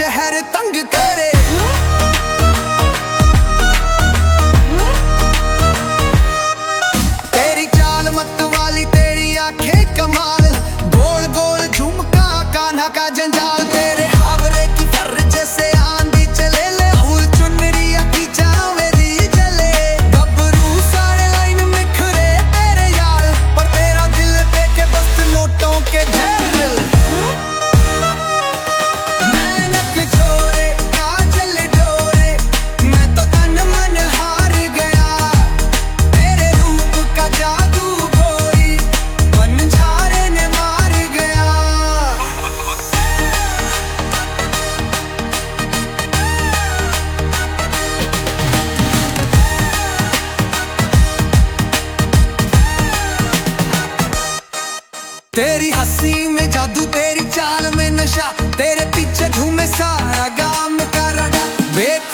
शहर तंग करे। तेरी चाल मत वाली, तेरी आंखें कमाल, गोल गोल झुमका कान्हा का जंजाल। तेरे हावरे की फर जैसे आंधी चले ले, फूल चुनरिया की चावेरी जले। गबरू सारे लाइन में खड़े तेरे यार, पर तेरा दिल देखे बस नोटों के ढेर। तेरी हंसी में जादू, तेरी चाल में नशा, तेरे पीछे झूमे सारा गांव का रगा।